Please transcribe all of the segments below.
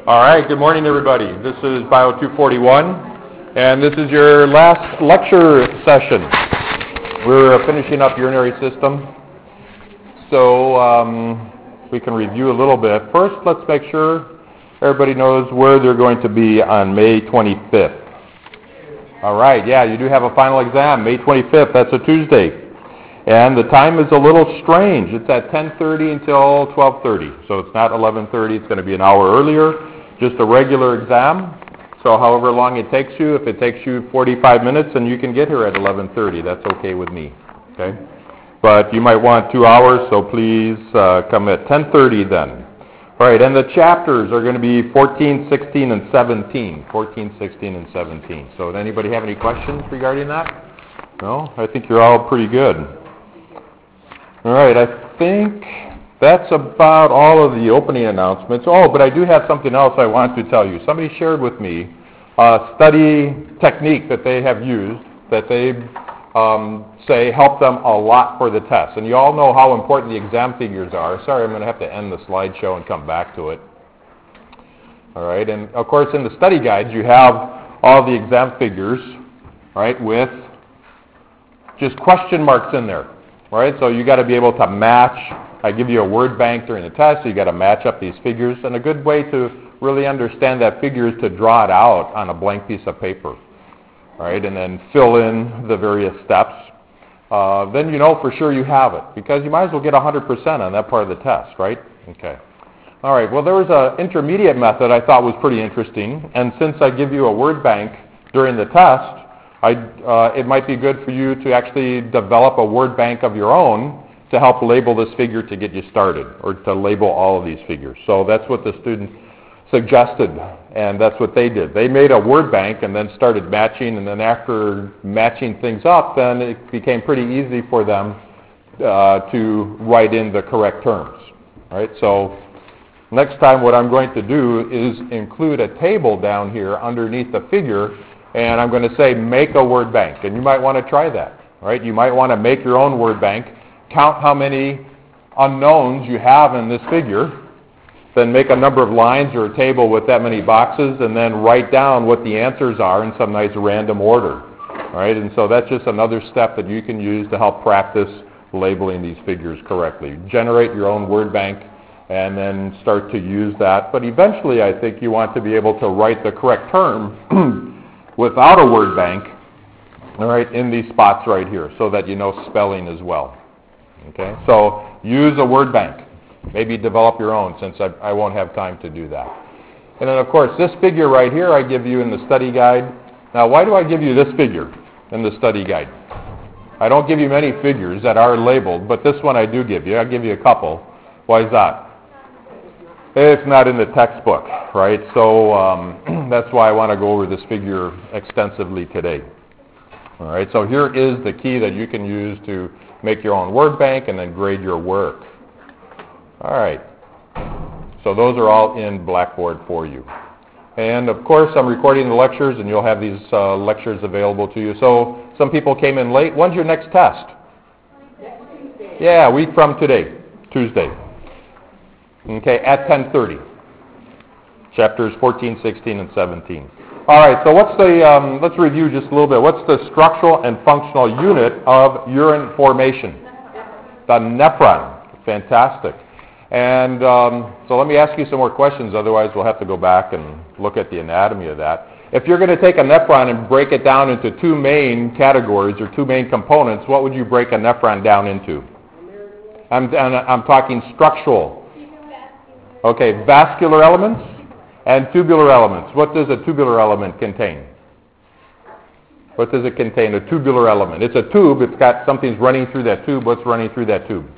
All right, good morning, everybody. This is Bio 241, and this is your last lecture session. We're finishing up urinary system, so we can review a little bit. First, let's make sure everybody knows where they're going to be on May 25th. All right, yeah, you do have a final exam, May 25th. That's a Tuesday. And the time is a little strange. It's at 10:30 until 12:30. So it's not 11:30. It's going to be an hour earlier. Just a regular exam. So however long it takes you, if it takes you 45 minutes, then you can get here at 11:30. That's okay with me. Okay? But you might want 2 hours, so please come at 10:30 then. All right, and the chapters are going to be 14, 16, and 17. 14, 16, and 17. So does anybody have any questions regarding that? No? I think you're all pretty good. All right, I think that's about all of the opening announcements. Oh, but I do have something else I want to tell you. Somebody shared with me a study technique that they have used that they say helped them a lot for the test. And you all know how important the exam figures are. Sorry, I'm going to have to end the slideshow and come back to it. All right, and of course in the study guides you have all the exam figures, right, with just question marks in there. All right, so you got to be able to match. I give you a word bank during the test, so you got to match up these figures. And a good way to really understand that figure is to draw it out on a blank piece of paper. All right, and then fill in the various steps. Then you know for sure you have it, because you might as well get 100% on that part of the test, right? Okay. All right, well, there was an intermediate method I thought was pretty interesting. And since I give you a word bank during the test, it might be good for you to actually develop a word bank of your own to help label this figure to get you started, or to label all of these figures. So that's what the student suggested, and that's what they did. They made a word bank and then started matching, and then after matching things up, then it became pretty easy for them to write in the correct terms. All right, so next time what I'm going to do is include a table down here underneath the figure, and I'm going to say make a word bank, and you might want to try that, right? You might want to make your own word bank, count how many unknowns you have in this figure, then make a number of lines or a table with that many boxes, and then write down what the answers are in some nice random order, all right? And so that's just another step that you can use to help practice labeling these figures correctly. Generate your own word bank and then start to use that. But eventually I think you want to be able to write the correct term without a word bank, all right, in these spots right here, so that you know spelling as well. Okay, so use a word bank. Maybe develop your own, since I won't have time to do that. And then, of course, this figure right here I give you in the study guide. Now, why do I give you this figure in the study guide? I don't give you many figures that are labeled, but this one I do give you. I give you a couple. Why is that? It's not in the textbook, right? So that's why I want to go over this figure extensively today. All right, so here is the key that you can use to make your own word bank and then grade your work. All right, so those are all in Blackboard for you. And of course, I'm recording the lectures, and you'll have these lectures available to you. So some people came in late. When's your next test? Yeah, a week from today, Tuesday. Okay, at 10:30. Chapters 14, 16, and 17. All right, so what's the, let's review just a little bit. What's the structural and functional unit of urine formation? The nephron. Fantastic. And so let me ask you some more questions, otherwise we'll have to go back and look at the anatomy of that. If you're going to take a nephron and break it down into two main categories or two main components, what would you break a nephron down into? I'm talking structural. Okay, vascular elements and tubular elements. What does a tubular element contain? What does it contain, a tubular element? It's a tube. It's got something's running through that tube. What's running through that tube?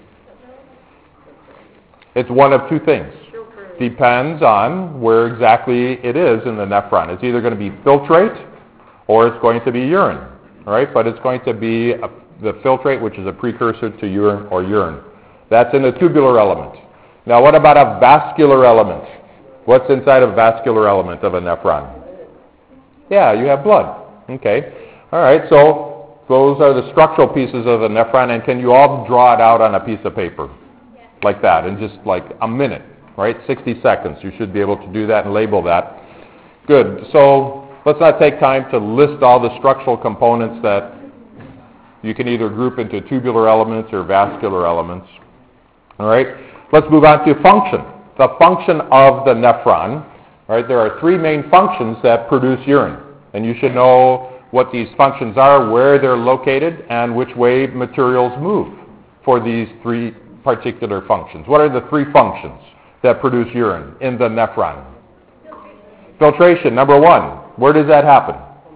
It's one of two things. Depends on where exactly it is in the nephron. It's either going to be filtrate or it's going to be urine. All right, but it's going to be the filtrate, which is a precursor to urine or urine. That's in the tubular element. Now, what about a vascular element? What's inside a vascular element of a nephron? Yeah, you have blood. Okay. All right, so those are the structural pieces of the nephron, and can you all draw it out on a piece of paper? Like that, in just like a minute? right? 60 seconds. You should be able to do that and label that. Good. So let's not take time to list all the structural components that you can either group into tubular elements or vascular elements. All right. Let's move on to function. The function of the nephron. All right. There are three main functions that produce urine, and you should know what these functions are, where they're located, and which way materials move for these three particular functions. What are the three functions that produce urine in the nephron? Filtration, number one. Where does that happen?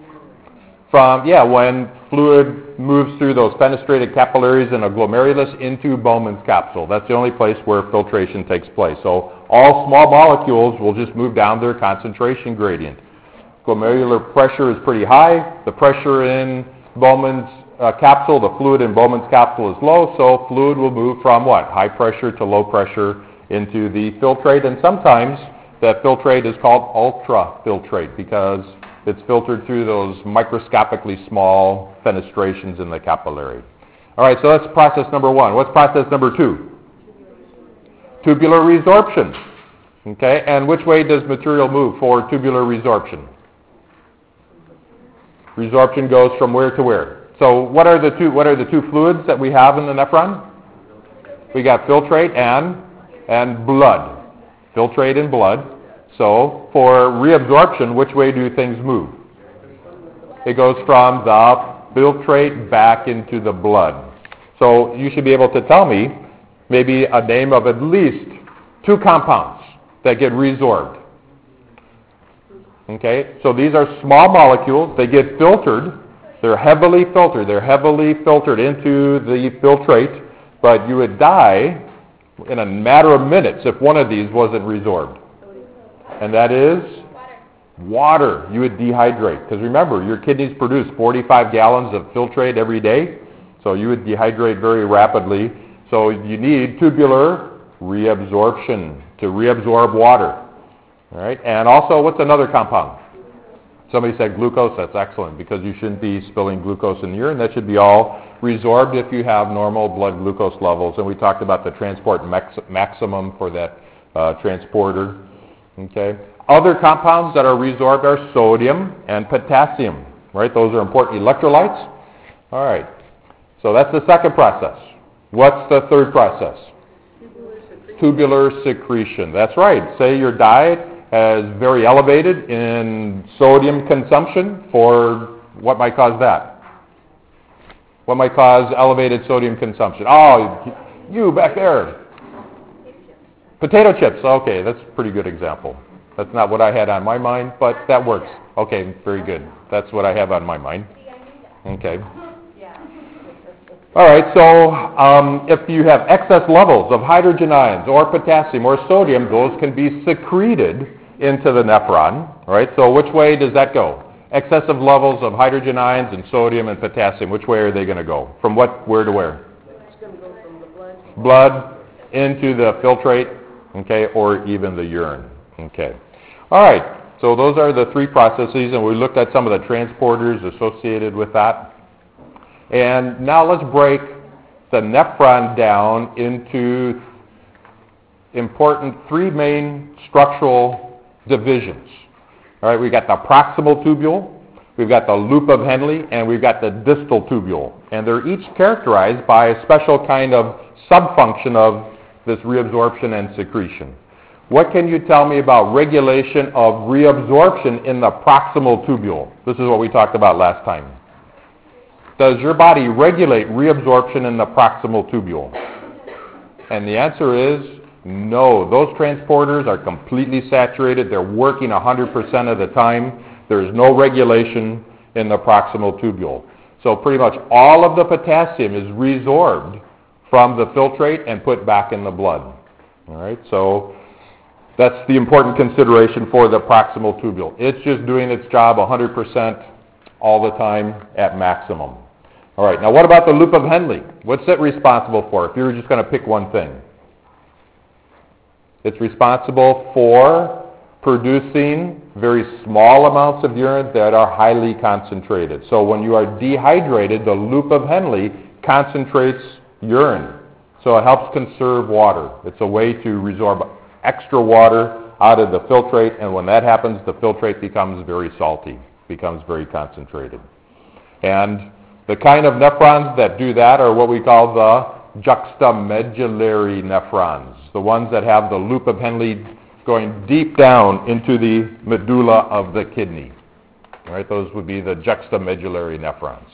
When fluid moves through those fenestrated capillaries and a glomerulus into Bowman's capsule. That's the only place where filtration takes place. So all small molecules will just move down their concentration gradient. Glomerular pressure is pretty high. The pressure in Bowman's capsule, the fluid in Bowman's capsule is low, so fluid will move from what? High pressure to low pressure into the filtrate, and sometimes that filtrate is called ultrafiltrate because it's filtered through those microscopically small fenestrations in the capillary. All right, so that's process number one. What's process number two? Tubular resorption. Okay, and which way does material move for tubular resorption? Resorption goes from where to where? So what are the two fluids that we have in the nephron? We got filtrate and blood. Filtrate and blood. So for reabsorption, which way do things move? It goes from the filtrate back into the blood. So you should be able to tell me maybe a name of at least two compounds that get resorbed. Okay, so these are small molecules. They get filtered. They're heavily filtered. They're heavily filtered into the filtrate, but you would die in a matter of minutes if one of these wasn't resorbed. And that is water. You would dehydrate. Because remember, your kidneys produce 45 gallons of filtrate every day, so you would dehydrate very rapidly. So you need tubular reabsorption to reabsorb water. All right? And also, what's another compound? Somebody said glucose. That's excellent because you shouldn't be spilling glucose in the urine. That should be all resorbed if you have normal blood glucose levels. And we talked about the transport maximum for that transporter. Okay. Other compounds that are resorbed are sodium and potassium. Right? Those are important electrolytes. All right. So that's the second process. What's the third process? Tubular secretion. That's right. Say your diet is very elevated in sodium consumption. For what might cause that? What might cause elevated sodium consumption? Oh, you back there. Potato chips. Okay, that's a pretty good example. That's not what I had on my mind, but that works. Okay, very good. That's what I have on my mind. Okay. All right, so if you have excess levels of hydrogen ions or potassium or sodium, those can be secreted into the nephron. All right, so which way does that go? Excessive levels of hydrogen ions and sodium and potassium, which way are they going to go? From where to where? It's going to go from the blood. Blood into the filtrate, okay, or even the urine. Okay. All right, so those are the three processes, and we looked at some of the transporters associated with that. And now let's break the nephron down into important three main structural divisions. All right, we've got the proximal tubule, we've got the loop of Henle, and we've got the distal tubule. And they're each characterized by a special kind of subfunction of this reabsorption and secretion. What can you tell me about regulation of reabsorption in the proximal tubule? This is what we talked about last time. Does your body regulate reabsorption in the proximal tubule? And the answer is no. Those transporters are completely saturated. They're working 100% of the time. There's no regulation in the proximal tubule. So pretty much all of the potassium is resorbed from the filtrate and put back in the blood. All right, so that's the important consideration for the proximal tubule. It's just doing its job 100% all the time at maximum. All right, now what about the loop of Henle? What's it responsible for if you were just going to pick one thing? It's responsible for producing very small amounts of urine that are highly concentrated. So when you are dehydrated, the loop of Henle concentrates urine. So it helps conserve water. It's a way to resorb extra water out of the filtrate, and when that happens, the filtrate becomes very salty, becomes very concentrated. And the kind of nephrons that do that are what we call the juxtamedullary nephrons, the ones that have the loop of Henle going deep down into the medulla of the kidney. All right, those would be the juxtamedullary nephrons.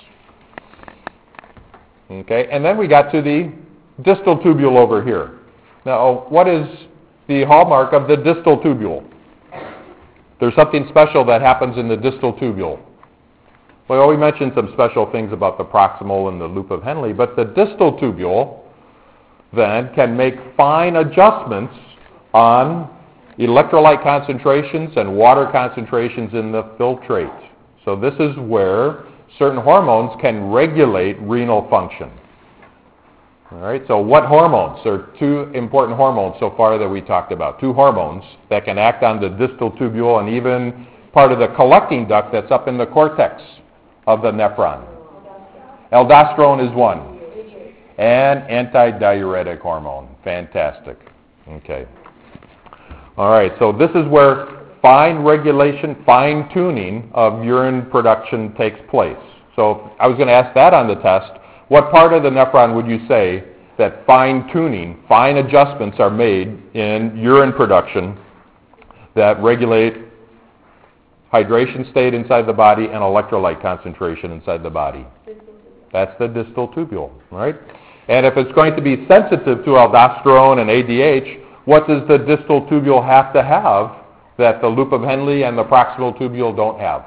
Okay, and then we got to the distal tubule over here. Now, what is the hallmark of the distal tubule? There's something special that happens in the distal tubule. Well, we mentioned some special things about the proximal and the loop of Henle, but the distal tubule then can make fine adjustments on electrolyte concentrations and water concentrations in the filtrate. So this is where certain hormones can regulate renal function. All right, so what hormones? There are two important hormones so far that we talked about. Two hormones that can act on the distal tubule and even part of the collecting duct that's up in the cortex of the nephron. Aldosterone is one. And antidiuretic hormone. Fantastic. Okay. All right, so this is where fine regulation, fine tuning of urine production takes place. So I was going to ask that on the test. What part of the nephron would you say that fine tuning, fine adjustments are made in urine production that regulate hydration state inside the body and electrolyte concentration inside the body? That's the distal tubule, right? And if it's going to be sensitive to aldosterone and ADH, what does the distal tubule have to have that the loop of Henle and the proximal tubule don't have?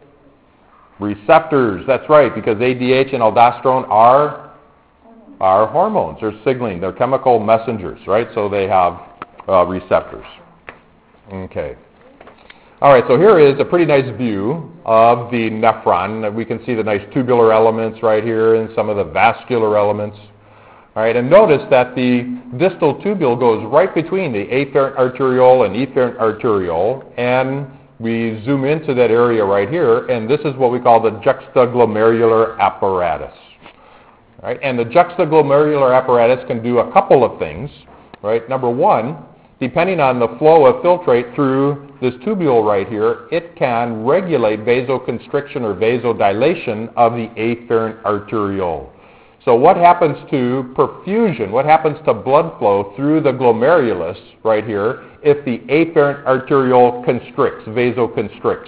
Receptors, that's right, because ADH and aldosterone are hormones. They're signaling. They're chemical messengers, right? So they have receptors. Okay. All right, so here is a pretty nice view of the nephron. We can see the nice tubular elements right here and some of the vascular elements. All right, and notice that the distal tubule goes right between the afferent arteriole and efferent arteriole, and we zoom into that area right here, and this is what we call the juxtaglomerular apparatus. All right, and the juxtaglomerular apparatus can do a couple of things. Right, number one, depending on the flow of filtrate through this tubule right here, it can regulate vasoconstriction or vasodilation of the afferent arteriole. So what happens to perfusion, what happens to blood flow through the glomerulus right here if the afferent arteriole constricts, vasoconstricts?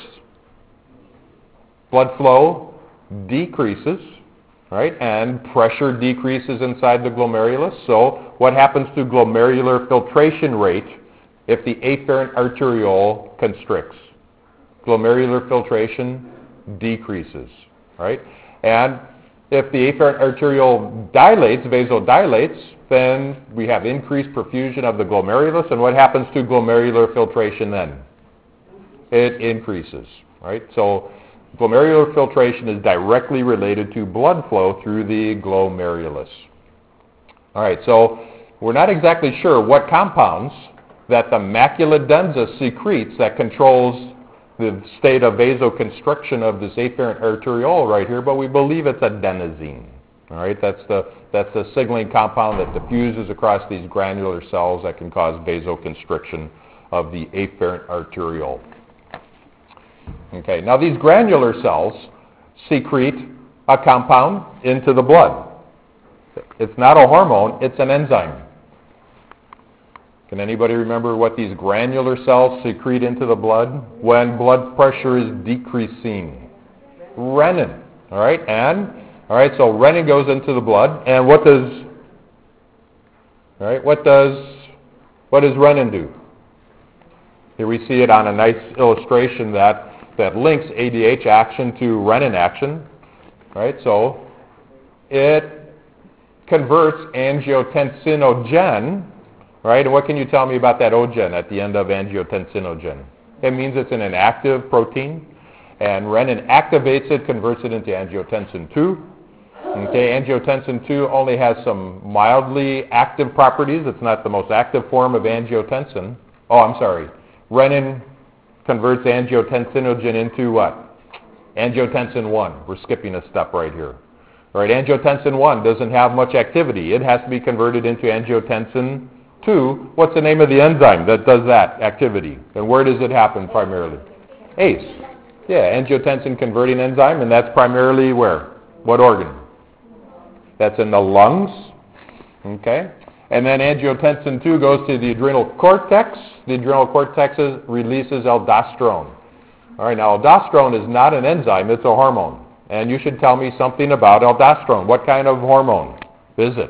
Blood flow decreases, right, and pressure decreases inside the glomerulus. So what happens to glomerular filtration rate if the afferent arteriole constricts? Glomerular filtration decreases, right? And if the afferent arteriole dilates, vasodilates, then we have increased perfusion of the glomerulus, and what happens to glomerular filtration then? It increases, right? So glomerular filtration is directly related to blood flow through the glomerulus. All right, so we're not exactly sure what compounds that the macula densa secretes that controls the state of vasoconstriction of this afferent arteriole right here, but we believe it's adenosine. All right, that's the signaling compound that diffuses across these granular cells that can cause vasoconstriction of the afferent arteriole. Okay, now these granular cells secrete a compound into the blood. It's not a hormone, it's an enzyme. Can anybody remember what these granular cells secrete into the blood when blood pressure is decreasing? Renin. All right, so renin goes into the blood, and what does renin do? Here we see it on a nice illustration that links ADH action to renin action. All right, so it converts angiotensinogen. Right, and what can you tell me about that ogen at the end of angiotensinogen? It means it's an inactive protein, and renin activates it, converts it into angiotensin II. Okay, angiotensin II only has some mildly active properties. It's not the most active form of angiotensin. Oh, I'm sorry. Renin converts angiotensinogen into what? Angiotensin I. We're skipping a step right here. All right, angiotensin I doesn't have much activity. It has to be converted into angiotensin 2, what's the name of the enzyme that does that activity? And where does it happen primarily? ACE. Yeah, angiotensin converting enzyme, and that's primarily where? What organ? That's in the lungs. Okay. And then angiotensin 2 goes to the adrenal cortex. The adrenal cortex releases aldosterone. All right, now aldosterone is not an enzyme, it's a hormone. And you should tell me something about aldosterone. What kind of hormone is it?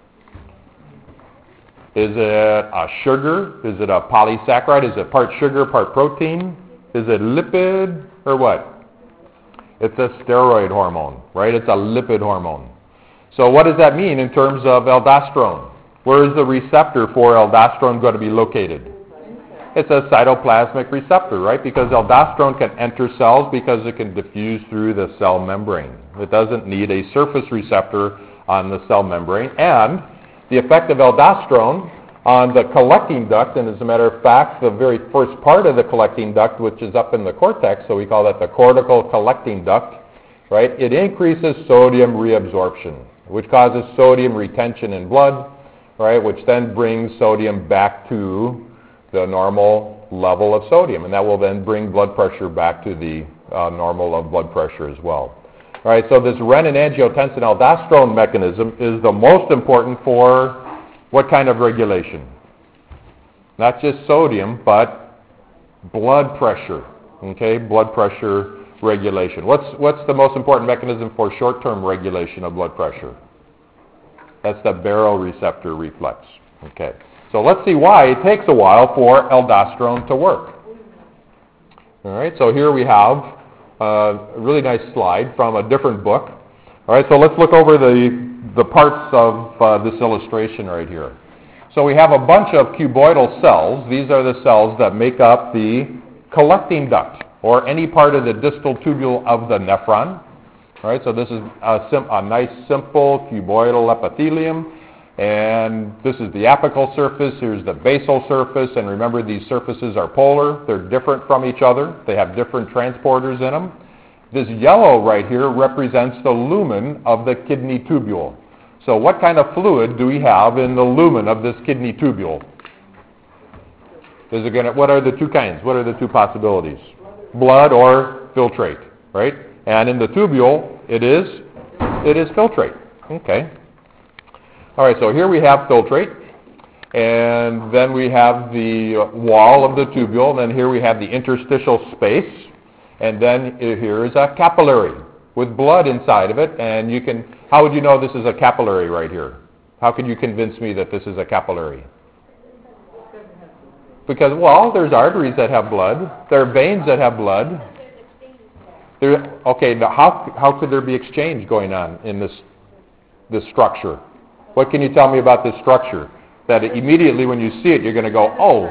Is it a sugar? Is it a polysaccharide? Is it part sugar, part protein? Is it lipid or what? It's a steroid hormone, right? It's a lipid hormone. So what does that mean in terms of aldosterone? Where is the receptor for aldosterone going to be located? It's a cytoplasmic receptor, right? Because aldosterone can enter cells because it can diffuse through the cell membrane. It doesn't need a surface receptor on the cell membrane. And the effect of aldosterone on the collecting duct, and as a matter of fact, the very first part of the collecting duct, which is up in the cortex, so we call that the cortical collecting duct, right? It increases sodium reabsorption, which causes sodium retention in blood, right? Which then brings sodium back to the normal level of sodium, and that will then bring blood pressure back to the normal of blood pressure as well. All right, so this renin-angiotensin-aldosterone mechanism is the most important for what kind of regulation? Not just sodium, but blood pressure. Okay, blood pressure regulation. What's the most important mechanism for short-term regulation of blood pressure? That's the baroreceptor reflex. Okay, so let's see why it takes a while for aldosterone to work. All right, so here we have a really nice slide from a different book. All right, so let's look over the parts of this illustration right here. So we have a bunch of cuboidal cells. These are the cells that make up the collecting duct, or any part of the distal tubule of the nephron. All right, so this is a nice simple cuboidal epithelium, and this is the apical surface. Here's the basal surface, and remember these surfaces are polar. They're different from each other. They have different transporters in them. This yellow right here represents the lumen of the kidney tubule. So what kind of fluid do we have in the lumen of this kidney tubule? What are the two kinds? What are the two possibilities? Blood or filtrate, right? And in the tubule, it is filtrate. Okay. All right, so here we have filtrate, and then we have the wall of the tubule, and then here we have the interstitial space. And then here is a capillary with blood inside of it. And how would you know this is a capillary right here? How can you convince me that this is a capillary? Because, well, there's arteries that have blood. There are veins that have blood. Okay, now how could there be exchange going on in this structure? What can you tell me about this structure? That immediately when you see it, you're going to go, oh,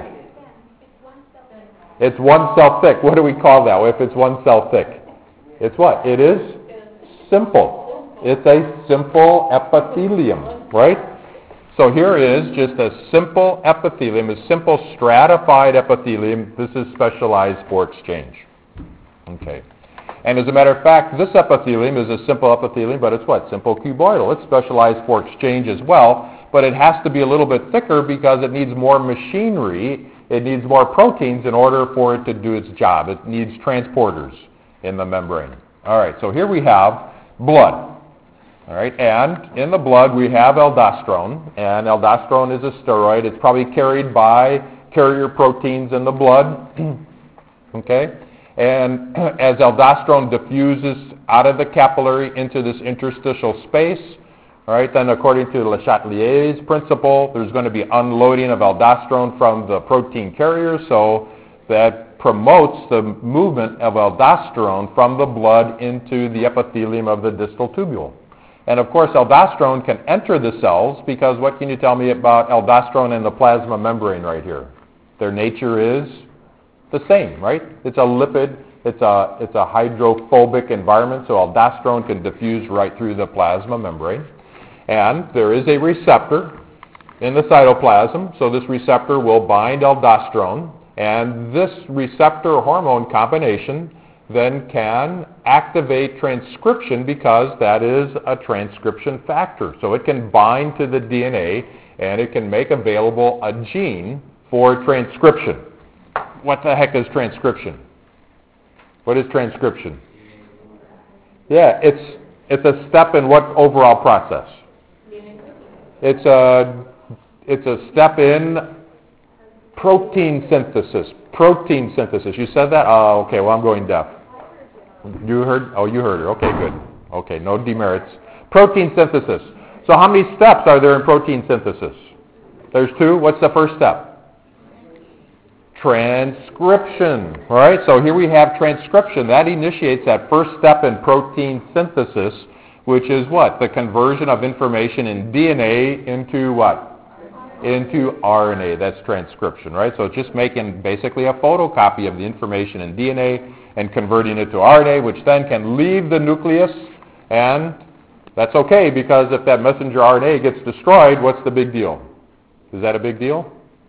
it's one cell thick. What do we call that if it's one cell thick? It's what? It is simple. It's a simple epithelium, right? So here is just a simple epithelium, a simple stratified epithelium. This is specialized for exchange. Okay. And as a matter of fact, this epithelium is a simple epithelium, but it's what? Simple cuboidal. It's specialized for exchange as well, but it has to be a little bit thicker because it needs more machinery. It needs more proteins in order for it to do its job. It needs transporters in the membrane. All right, so here we have blood. All right, and in the blood we have aldosterone, and aldosterone is a steroid. It's probably carried by carrier proteins in the blood. Okay, and as aldosterone diffuses out of the capillary into this interstitial space, all right, then according to Le Chatelier's principle, there's going to be unloading of aldosterone from the protein carrier, so that promotes the movement of aldosterone from the blood into the epithelium of the distal tubule. And of course, aldosterone can enter the cells because what can you tell me about aldosterone and the plasma membrane right here? Their nature is the same, right? It's a lipid. It's a hydrophobic environment, so aldosterone can diffuse right through the plasma membrane. And there is a receptor in the cytoplasm, so this receptor will bind aldosterone, and this receptor hormone combination then can activate transcription because that is a transcription factor. So it can bind to the DNA and it can make available a gene for transcription. What the heck is transcription? What is transcription? Yeah, it's a step in what overall process? It's a step in protein synthesis. Protein synthesis. You said that? Oh, okay. Well, I'm going deaf. You heard? Oh, you heard her. Okay, good. Okay, no demerits. Protein synthesis. So how many steps are there in protein synthesis? There's 2. What's the first step? Transcription, right? So here we have transcription. That initiates that first step in protein synthesis, which is what? The conversion of information in DNA into what? Into RNA. That's transcription, right? So it's just making basically a photocopy of the information in DNA and converting it to RNA, which then can leave the nucleus, and that's okay, because if that messenger RNA gets destroyed, what's the big deal? Is that a big deal?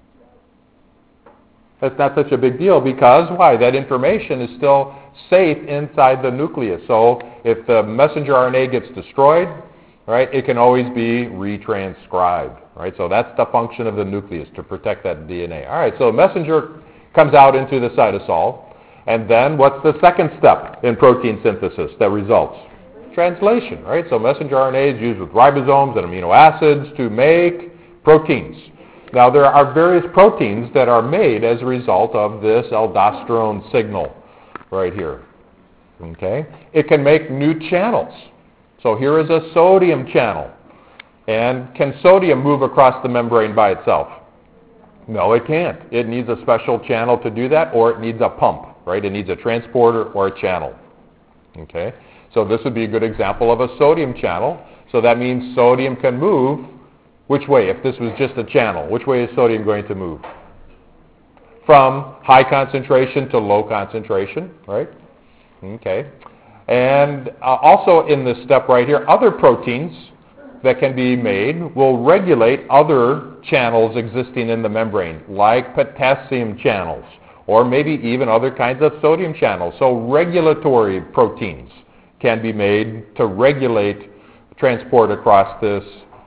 That's not such a big deal because, why? That information is still safe inside the nucleus. So if the messenger RNA gets destroyed, right, it can always be retranscribed, right? So that's the function of the nucleus, to protect that DNA. All right, so messenger comes out into the cytosol, and then what's the second step in protein synthesis that results? Translation, right? So messenger RNA is used with ribosomes and amino acids to make proteins. Now, there are various proteins that are made as a result of this aldosterone signal right here. Okay? It can make new channels. So here is a sodium channel. And can sodium move across the membrane by itself? No, it can't. It needs a special channel to do that, or it needs a pump, right? It needs a transporter or a channel. Okay? So this would be a good example of a sodium channel. So that means sodium can move. Which way? If this was just a channel, which way is sodium going to move? From high concentration to low concentration, right? Okay. And also in this step right here, other proteins that can be made will regulate other channels existing in the membrane, like potassium channels, or maybe even other kinds of sodium channels. So regulatory proteins can be made to regulate transport across this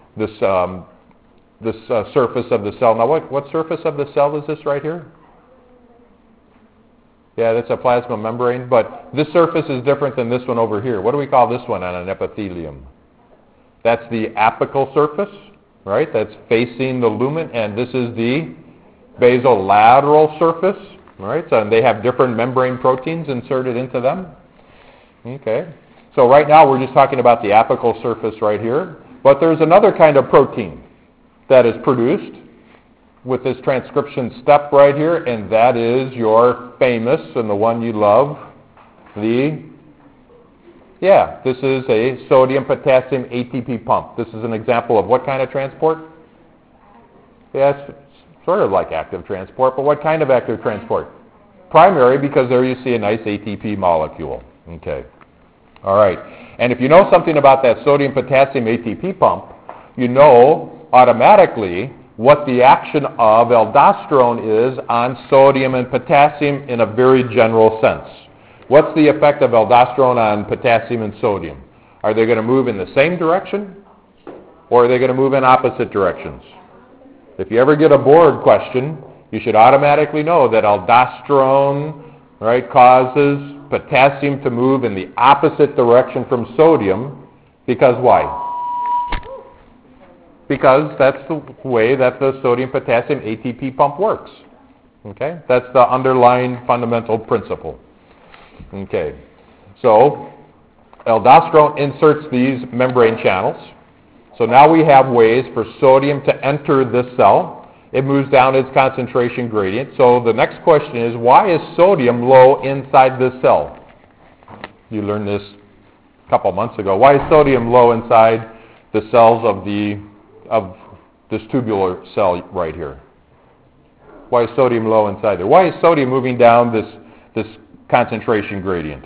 surface of the cell. Now, what surface of the cell is this right here? Yeah, that's a plasma membrane, but this surface is different than this one over here. What do we call this one on an epithelium? That's the apical surface, right? That's facing the lumen, and this is the basolateral surface, right? So and they have different membrane proteins inserted into them. Okay. So right now we're just talking about the apical surface right here, but there's another kind of protein that is produced with this transcription step right here, and that is your famous and the one you love, this is a sodium-potassium ATP pump. This is an example of what kind of transport? Yeah, it's sort of like active transport, but what kind of active transport? Primary, because there you see a nice ATP molecule. Okay. All right. And if you know something about that sodium-potassium ATP pump, you know automatically what the action of aldosterone is on sodium and potassium in a very general sense. What's the effect of aldosterone on potassium and sodium? Are they going to move in the same direction, or are they going to move in opposite directions? If you ever get a board question, you should automatically know that aldosterone, right, causes potassium to move in the opposite direction from sodium, because why? Because that's the way that the sodium-potassium ATP pump works. Okay? That's the underlying fundamental principle. Okay. So aldosterone inserts these membrane channels. So now we have ways for sodium to enter this cell. It moves down its concentration gradient. So the next question is, why is sodium low inside this cell? You learned this a couple months ago. Why is sodium low inside the cells of this tubular cell right here? Why is sodium low inside there? Why is sodium moving down this concentration gradient?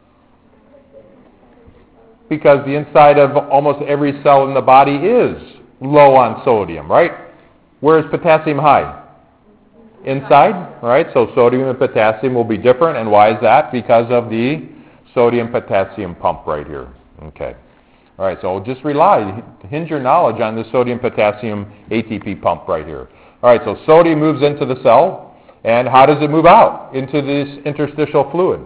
Because the inside of almost every cell in the body is low on sodium, right? Where is potassium high? Inside, right? So sodium and potassium will be different, and why is that? Because of the sodium-potassium pump right here. Okay. All right, so just hinge your knowledge on this sodium-potassium ATP pump right here. All right, so sodium moves into the cell, and how does it move out? Into this interstitial fluid.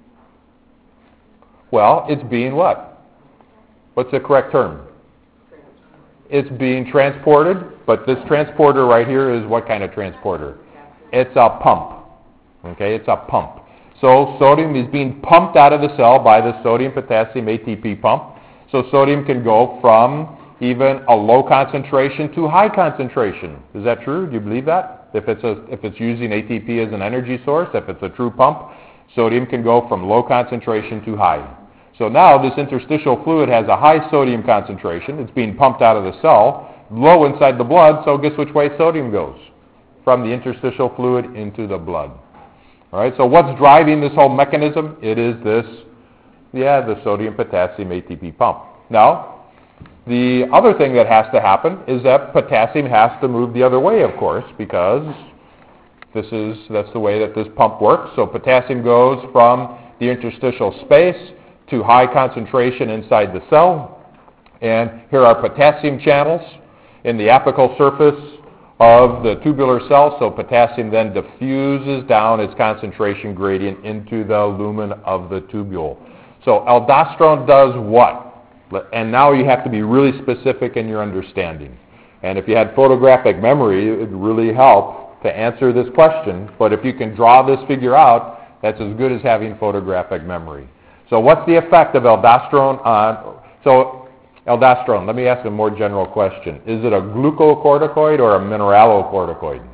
Well, it's being what? What's the correct term? It's being transported, but this transporter right here is what kind of transporter? It's a pump. Okay, it's a pump. So sodium is being pumped out of the cell by the sodium-potassium ATP pump. So sodium can go from even a low concentration to high concentration. Is that true? Do you believe that? If it's using ATP as an energy source, if it's a true pump, sodium can go from low concentration to high. So now this interstitial fluid has a high sodium concentration. It's being pumped out of the cell, low inside the blood, so guess which way sodium goes? From the interstitial fluid into the blood. All right, so what's driving this whole mechanism? It is the sodium-potassium ATP pump. Now, the other thing that has to happen is that potassium has to move the other way, of course, because that's the way that this pump works. So potassium goes from the interstitial space to high concentration inside the cell. And here are potassium channels in the apical surface of the tubular cell, so potassium then diffuses down its concentration gradient into the lumen of the tubule. So aldosterone does what? And now you have to be really specific in your understanding. And if you had photographic memory, it would really help to answer this question. But if you can draw this figure out, that's as good as having photographic memory. So what's the effect of aldosterone on... Aldosterone, let me ask a more general question. Is it a glucocorticoid or a mineralocorticoid?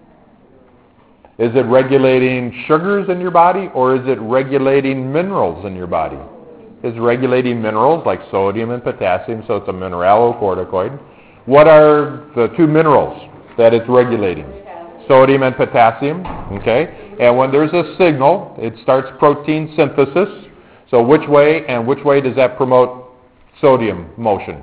Is it regulating sugars in your body, or is it regulating minerals in your body? It's regulating minerals like sodium and potassium, so it's a mineralocorticoid. What are the two minerals that it's regulating? Sodium and potassium, okay? And when there's a signal, it starts protein synthesis. So which way does that promote sodium motion?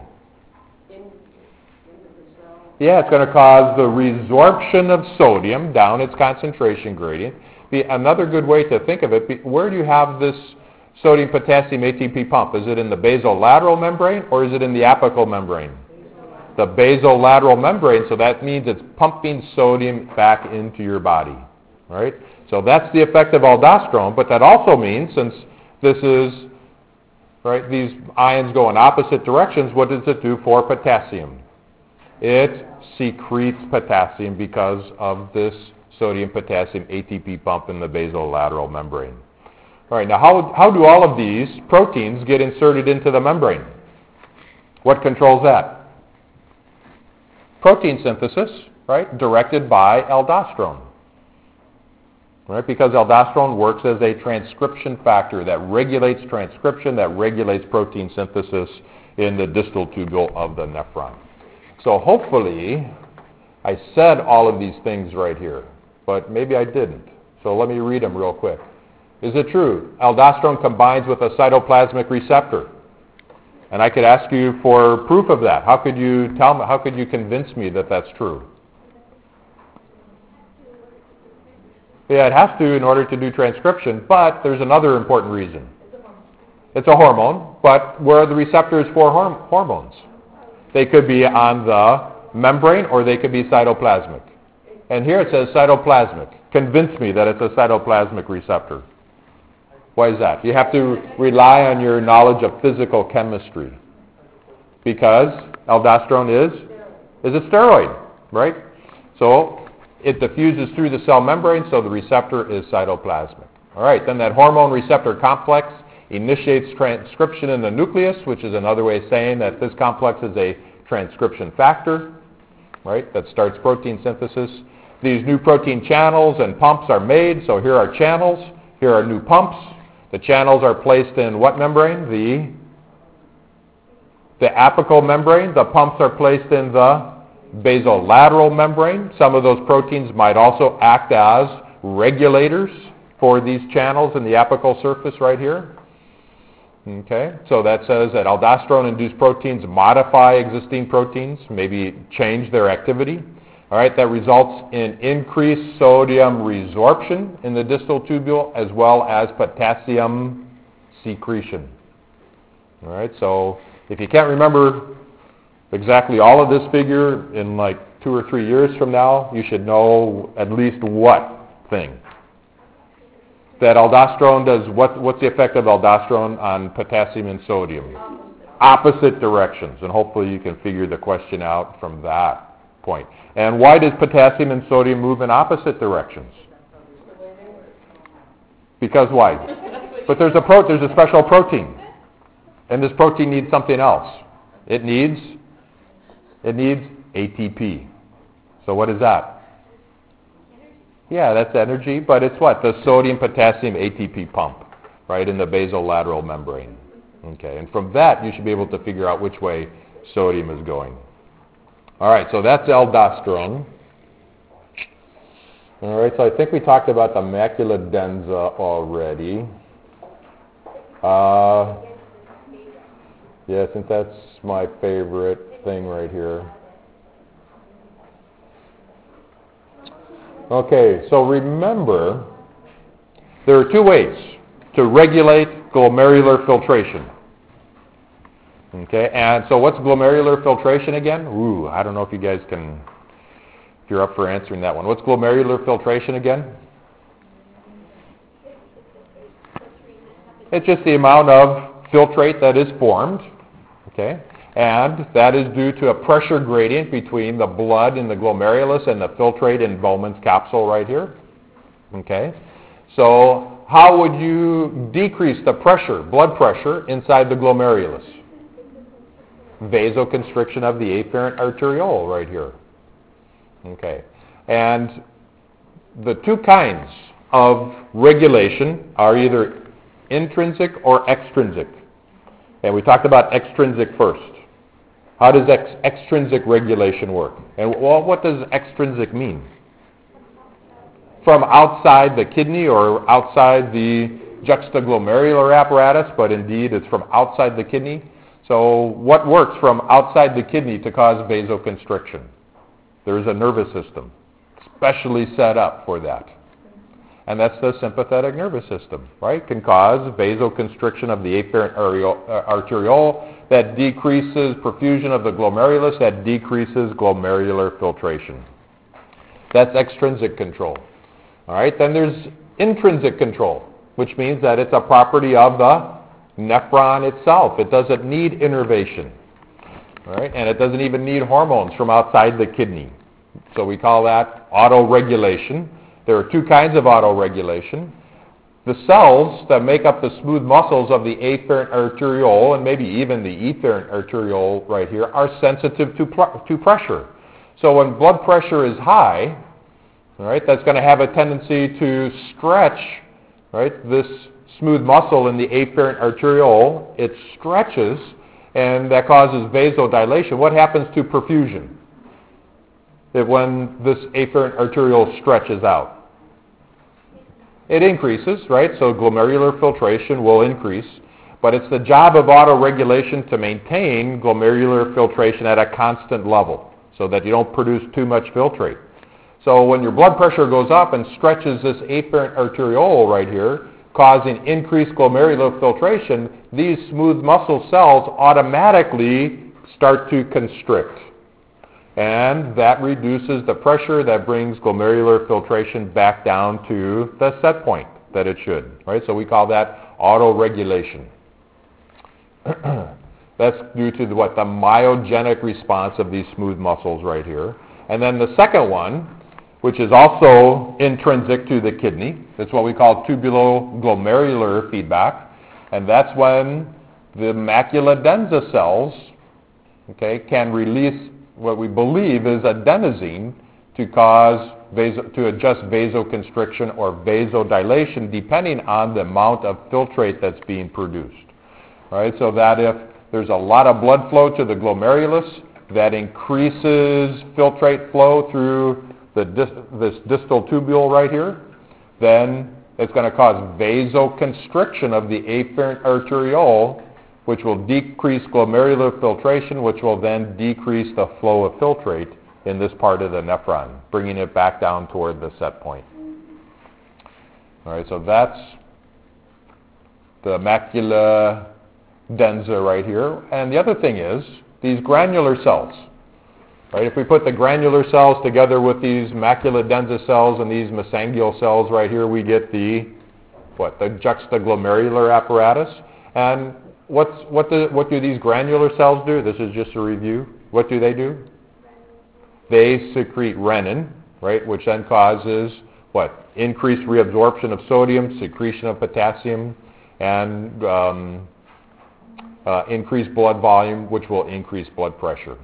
Yeah, it's going to cause the resorption of sodium down its concentration gradient. Another good way to think of it, where do you have this sodium-potassium ATP pump? Is it in the basolateral membrane or is it in the apical membrane? The basolateral membrane, so that means it's pumping sodium back into your body. Right? So that's the effect of aldosterone, but that also means, since this is right, these ions go in opposite directions, what does it do for potassium? It secretes potassium because of this sodium-potassium ATP pump in the basolateral membrane. All right, now how do all of these proteins get inserted into the membrane? What controls that? Protein synthesis, right, directed by aldosterone. Right, because aldosterone works as a transcription factor that regulates transcription, that regulates protein synthesis in the distal tubule of the nephron. So hopefully I said all of these things right here, but maybe I didn't. So let me read them real quick. Is it true? Aldosterone combines with a cytoplasmic receptor. And I could ask you for proof of that. How could you tell me? How could you convince me that that's true? Yeah, it has to in order to do transcription, but there's another important reason. It's a hormone, but where are the receptors for hormones? They could be on the membrane or they could be cytoplasmic. And here it says cytoplasmic. Convince me that it's a cytoplasmic receptor. Why is that? You have to rely on your knowledge of physical chemistry. Because aldosterone is a steroid, right? So it diffuses through the cell membrane, so the receptor is cytoplasmic. All right, then that hormone receptor complex initiates transcription in the nucleus, which is another way of saying that this complex is a transcription factor, right, that starts protein synthesis. These new protein channels and pumps are made, so here are channels, here are new pumps. The channels are placed in what membrane? The apical membrane. The pumps are placed in the basolateral membrane. Some of those proteins might also act as regulators for these channels in the apical surface right here. Okay, so that says that aldosterone-induced proteins modify existing proteins, maybe change their activity. All right, that results in increased sodium resorption in the distal tubule as well as potassium secretion. All right, so If you can't remember exactly all of this figure in like 2 or 3 years from now, you should know at least what thing. That aldosterone does, what's the effect of aldosterone on potassium and sodium? Opposite directions, and hopefully you can figure the question out from that point. And why does potassium and sodium move in opposite directions? Because why? But there's a special protein, and this protein needs something else. It needs ATP. So what is that? Yeah, that's energy, but it's what? The sodium-potassium ATP pump, right, in the basolateral membrane. Okay, and from that, you should be able to figure out which way sodium is going. All right, so that's aldosterone. All right, so I think we talked about the macula densa already. Yeah, I think that's my favorite thing right here. Okay, so remember, there are 2 ways to regulate glomerular filtration. Okay, and so what's glomerular filtration again? Ooh, I don't know if you guys can, if you're up for answering that one. What's glomerular filtration again? It's just the amount of filtrate that is formed, okay? And that is due to a pressure gradient between the blood in the glomerulus and the filtrate in Bowman's capsule right here. Okay? So how would you decrease the pressure, blood pressure, inside the glomerulus? Vasoconstriction of the afferent arteriole right here. Okay. And the 2 kinds of regulation are either intrinsic or extrinsic. And we talked about extrinsic first. How does extrinsic regulation work? And well, what does extrinsic mean? From outside the kidney or outside the juxtaglomerular apparatus, but indeed it's from outside the kidney. So what works from outside the kidney to cause vasoconstriction? There's a nervous system specially set up for that. And that's the sympathetic nervous system, right? Can cause vasoconstriction of the afferent arteriole that decreases perfusion of the glomerulus, that decreases glomerular filtration. That's extrinsic control. All right, then there's intrinsic control, which means that it's a property of the nephron itself. It doesn't need innervation, all right, and it doesn't even need hormones from outside the kidney. So we call that autoregulation. There are 2 kinds of autoregulation. The cells that make up the smooth muscles of the afferent arteriole, and maybe even the efferent arteriole right here, are sensitive to pressure. So when blood pressure is high, all right, that's going to have a tendency to stretch, right, this smooth muscle in the afferent arteriole. It stretches, and that causes vasodilation. What happens to perfusion when this afferent arteriole stretches out? It increases, right? So glomerular filtration will increase, but it's the job of autoregulation to maintain glomerular filtration at a constant level so that you don't produce too much filtrate. So when your blood pressure goes up and stretches this afferent arteriole right here, causing increased glomerular filtration, these smooth muscle cells automatically start to constrict. And that reduces the pressure, that brings glomerular filtration back down to the set point that it should, right? So we call that autoregulation. That's due to the myogenic response of these smooth muscles right here. And then the second one, which is also intrinsic to the kidney, that's what we call tubuloglomerular feedback, and that's when the macula densa cells, okay, can release what we believe is adenosine to adjust vasoconstriction or vasodilation depending on the amount of filtrate that's being produced. All right, so that if there's a lot of blood flow to the glomerulus, that increases filtrate flow through this distal tubule right here, then it's going to cause vasoconstriction of the afferent arteriole, which will decrease glomerular filtration, which will then decrease the flow of filtrate in this part of the nephron, bringing it back down toward the set point. All right, so that's the macula densa right here. And the other thing is these granular cells. Right? If we put the granular cells together with these macula densa cells and these mesangial cells right here, we get the juxtaglomerular apparatus. And what do these granular cells do? This is just a review. What do? They secrete renin, right, which then causes what? Increased reabsorption of sodium, secretion of potassium, and increased blood volume, which will increase blood pressure.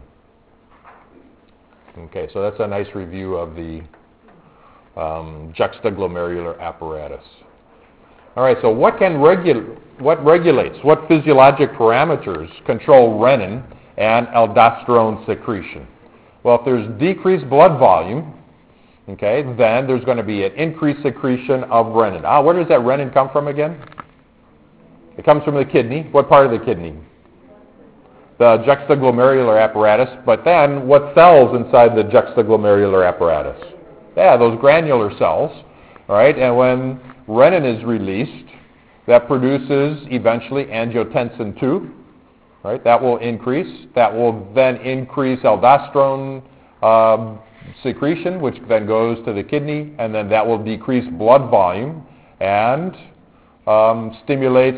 Okay, so that's a nice review of the juxtaglomerular apparatus. All right, so what regulates, what physiologic parameters control renin and aldosterone secretion? Well, if there's decreased blood volume, okay, then there's going to be an increased secretion of renin. Where does that renin come from again? It comes from the kidney. What part of the kidney? The juxtaglomerular apparatus. But then, what cells inside the juxtaglomerular apparatus? Yeah, those granular cells. All right, and when renin is released, that produces eventually angiotensin II. Right, that will increase. That will then increase aldosterone secretion, which then goes to the kidney, and then that will decrease blood volume and stimulates.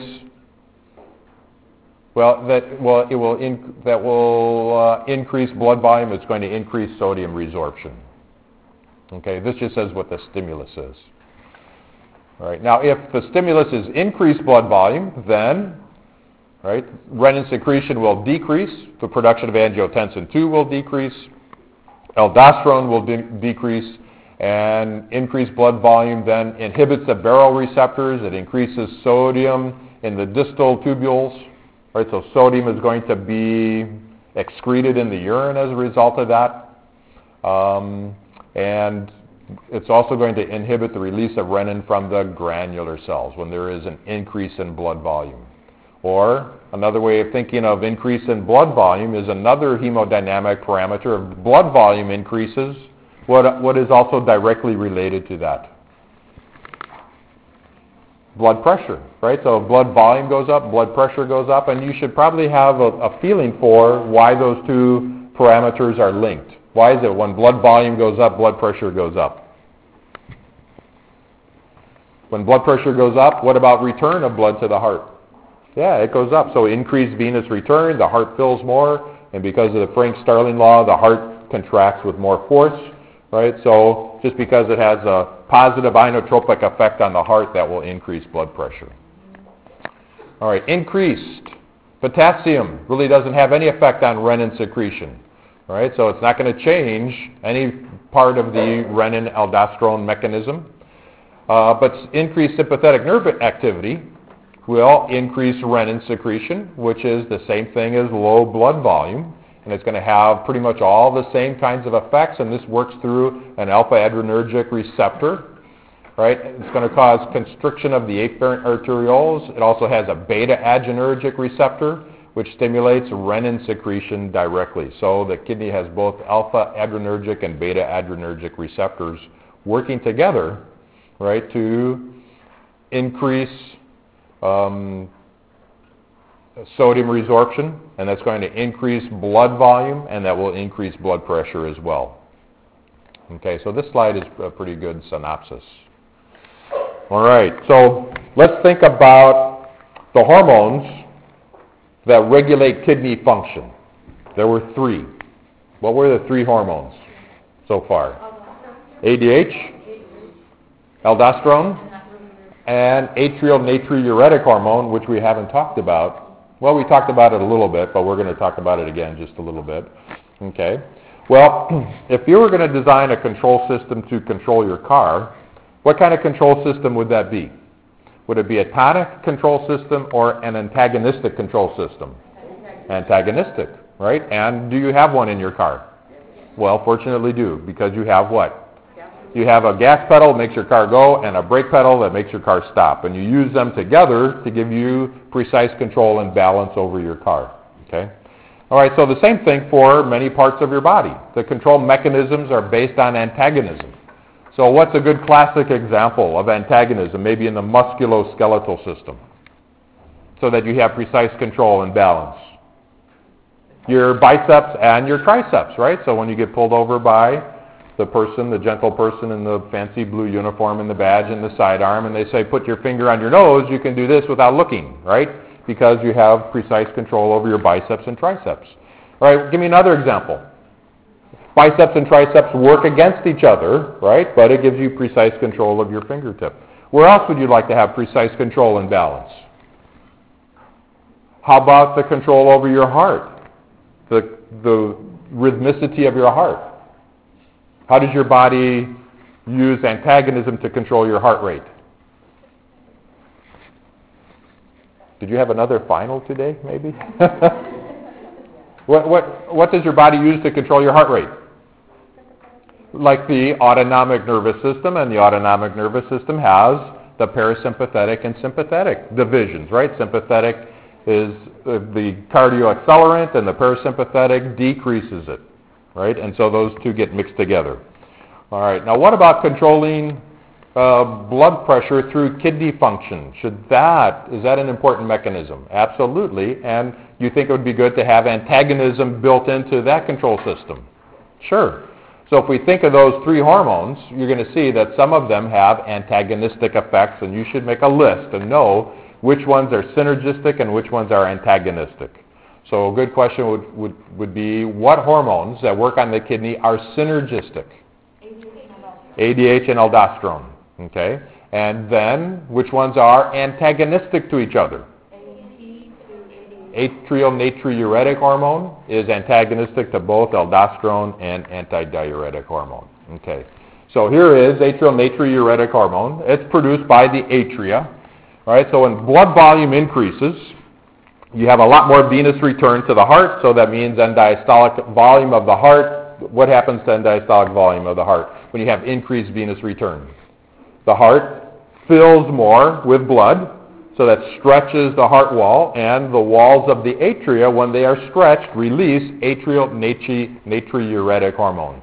That will increase blood volume. It's going to increase sodium resorption. Okay, this just says what the stimulus is. All right. Now, if the stimulus is increased blood volume, then renin secretion will decrease. The production of angiotensin II will decrease. Aldosterone will decrease, and increased blood volume then inhibits the baroreceptors. It increases sodium in the distal tubules. Right, so sodium is going to be excreted in the urine as a result of that. And it's also going to inhibit the release of renin from the granular cells when there is an increase in blood volume. Or another way of thinking of increase in blood volume is another hemodynamic parameter. If blood volume increases, what is also directly related to that? Blood pressure, right? So if blood volume goes up, blood pressure goes up, and you should probably have a feeling for why those two parameters are linked. Why is it when blood volume goes up, blood pressure goes up? When blood pressure goes up, what about return of blood to the heart? Yeah, it goes up. So increased venous return, the heart fills more, and because of the Frank-Starling law, the heart contracts with more force, right? So just because it has a positive inotropic effect on the heart, that will increase blood pressure. All right, increased potassium really doesn't have any effect on renin secretion. All right, so it's not going to change any part of the renin-aldosterone mechanism. But increased sympathetic nerve activity will increase renin secretion, which is the same thing as low blood volume. And it's going to have pretty much all the same kinds of effects, and this works through an alpha-adrenergic receptor. Right? It's going to cause constriction of the afferent arterioles. It also has a beta-adrenergic receptor, which stimulates renin secretion directly. So the kidney has both alpha-adrenergic and beta-adrenergic receptors working together, right, to increase sodium resorption, and that's going to increase blood volume, and that will increase blood pressure as well. Okay, so this slide is a pretty good synopsis. All right, so let's think about the hormones that regulate kidney function. There were three. What were the three hormones so far? ADH, aldosterone, and atrial natriuretic hormone, which we haven't talked about. Well, we talked about it a little bit, but we're going to talk about it again just a little bit. Okay. Well, if you were going to design a control system to control your car, what kind of control system would that be? Would it be a tonic control system or an antagonistic control system? Antagonistic, right? And do you have one in your car? Well, fortunately do, because you have what? You have a gas pedal that makes your car go and a brake pedal that makes your car stop. And you use them together to give you precise control and balance over your car. Okay? All right, so the same thing for many parts of your body. The control mechanisms are based on antagonism. So what's a good classic example of antagonism, maybe in the musculoskeletal system? so that you have precise control and balance? Your biceps and your triceps, right? So when you get pulled over by the person, the gentle person in the fancy blue uniform and the badge and the sidearm, and they say, put your finger on your nose, you can do this without looking, right? Because you have precise control over your biceps and triceps. All right, give me another example. Biceps and triceps work against each other, right? But it gives you precise control of your fingertip. Where else would you like to have precise control and balance? How about the control over your heart? The rhythmicity of your heart. How does your body use antagonism to control your heart rate? Did you have another final today, maybe? What does your body use to control your heart rate? Like the autonomic nervous system, and the autonomic nervous system has the parasympathetic and sympathetic divisions, right? Sympathetic is the cardioaccelerant, and the parasympathetic decreases it, right? And so those two get mixed together. All right, now what about controlling blood pressure through kidney function? Is that an important mechanism? Absolutely, and you think it would be good to have antagonism built into that control system? Sure. So if we think of those three hormones, you're going to see that some of them have antagonistic effects, and you should make a list and know which ones are synergistic and which ones are antagonistic. So a good question would be, what hormones that work on the kidney are synergistic? ADH and aldosterone. Okay? And then, which ones are antagonistic to each other? Atrial natriuretic hormone is antagonistic to both aldosterone and antidiuretic hormone. Okay. So here is atrial natriuretic hormone. It's produced by the atria. All right, so when blood volume increases, you have a lot more venous return to the heart, so that means end-diastolic volume of the heart. What happens to end-diastolic volume of the heart when you have increased venous return? The heart fills more with blood, so that stretches the heart wall, and the walls of the atria, when they are stretched, release atrial natriuretic hormone.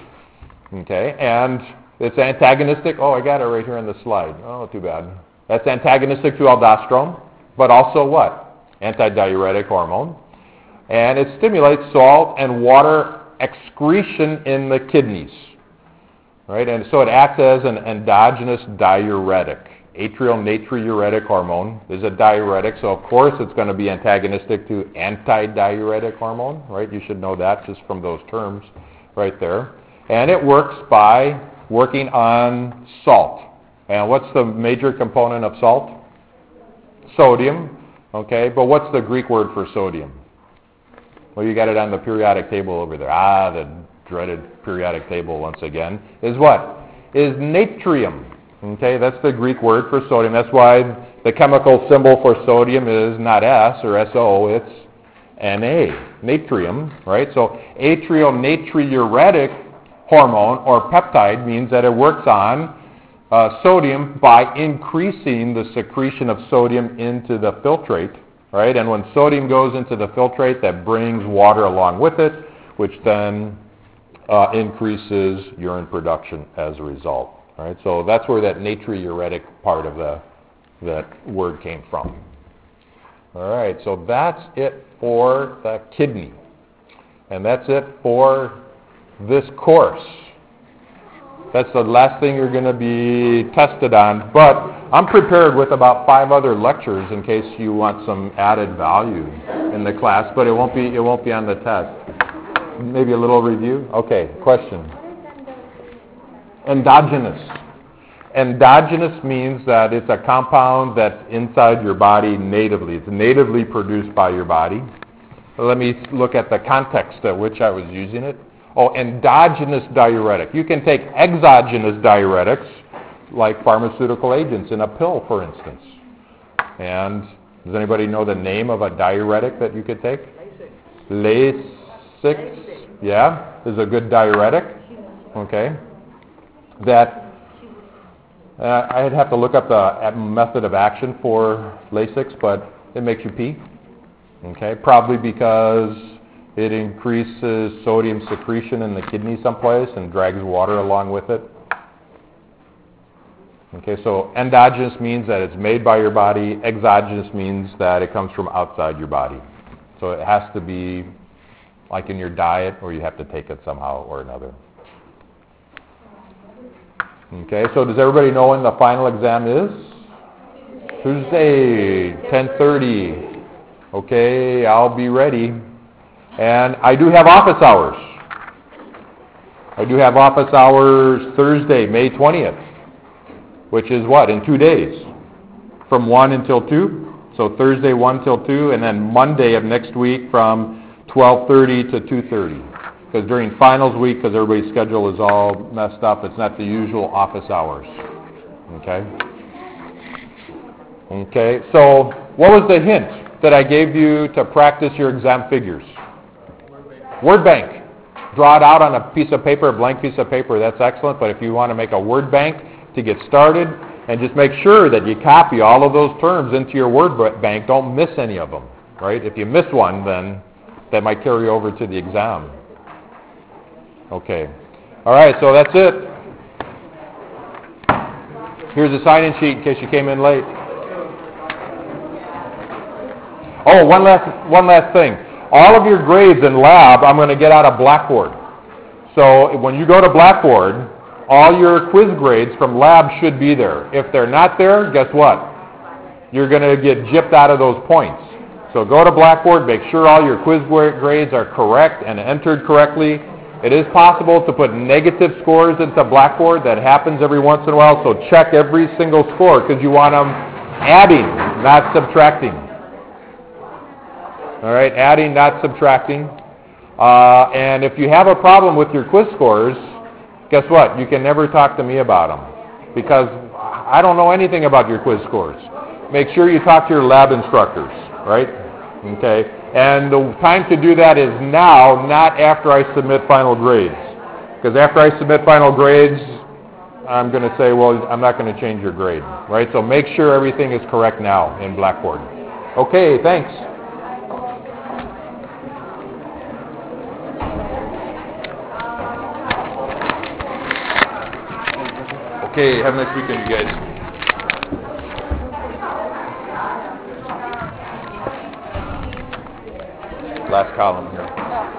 Okay, and it's antagonistic. Oh, I got it right here on the slide. Oh, too bad. That's antagonistic to aldosterone, but also what? Antidiuretic hormone. And it stimulates salt and water excretion in the kidneys. Right? And so it acts as an endogenous diuretic. Atrial natriuretic hormone is a diuretic, so of course it's going to be antagonistic to antidiuretic hormone, right? You should know that just from those terms right there. And it works by working on salt. And what's the major component of salt? Sodium. Okay, but what's the Greek word for sodium? Well, you got it on the periodic table over there. The dreaded periodic table once again. Is what? Is natrium. Okay, that's the Greek word for sodium. That's why the chemical symbol for sodium is not S or SO, it's Na, natrium, right? So atrial natriuretic hormone or peptide means that it works on sodium by increasing the secretion of sodium into the filtrate, right? And when sodium goes into the filtrate, that brings water along with it, which then increases urine production as a result. Right, so that's where that natriuretic part of that word came from. All right, so that's it for the kidney. And that's it for this course. That's the last thing you're going to be tested on. But I'm prepared with about 5 other lectures in case you want some added value in the class, but it won't be on the test. Maybe a little review? Okay, question. Endogenous. Endogenous means that it's a compound that's inside your body natively. It's natively produced by your body. Let me look at the context at which I was using it. Oh, endogenous diuretic. You can take exogenous diuretics, like pharmaceutical agents in a pill, for instance. And does anybody know the name of a diuretic that you could take? Lasix. Yeah, is a good diuretic. Okay. That I'd have to look up the method of action for Lasix, but it makes you pee. Okay, probably because it increases sodium secretion in the kidney someplace and drags water along with it. Okay, so endogenous means that it's made by your body. Exogenous means that it comes from outside your body. So it has to be like in your diet, or you have to take it somehow or another. Okay, so does everybody know when the final exam is? Tuesday, 10:30. Okay, I'll be ready. And I do have office hours. I do have office hours Thursday, May 20th, which is what, in 2 days? From 1 until 2? So Thursday 1 till 2, and then Monday of next week from 12:30 to 2:30. Because during finals week, because everybody's schedule is all messed up, it's not the usual office hours. Okay? Okay, so what was the hint that I gave you to practice your exam figures? Word bank. Draw it out on a piece of paper, a blank piece of paper. That's excellent, but if you want to make a word bank to get started, and just make sure that you copy all of those terms into your word bank. Don't miss any of them, right? If you miss one, then that might carry over to the exam. Okay. All right, so that's it. Here's a sign-in sheet in case you came in late. Oh, one last thing. All of your grades in lab, I'm going to get out of Blackboard. So when you go to Blackboard, all your quiz grades from lab should be there. If they're not there, guess what? You're going to get gypped out of those points. So go to Blackboard, make sure all your quiz grades are correct and entered correctly. It is possible to put negative scores into Blackboard. That happens every once in a while, so check every single score because you want them adding, not subtracting. All right, adding, not subtracting. And if you have a problem with your quiz scores, guess what? You can never talk to me about them because I don't know anything about your quiz scores. Make sure you talk to your lab instructors, right? Okay. And the time to do that is now, not after I submit final grades. Because after I submit final grades, I'm going to say, well, I'm not going to change your grade, right? So make sure everything is correct now in Blackboard. Okay, thanks. Okay, have a nice weekend, you guys. Last column here.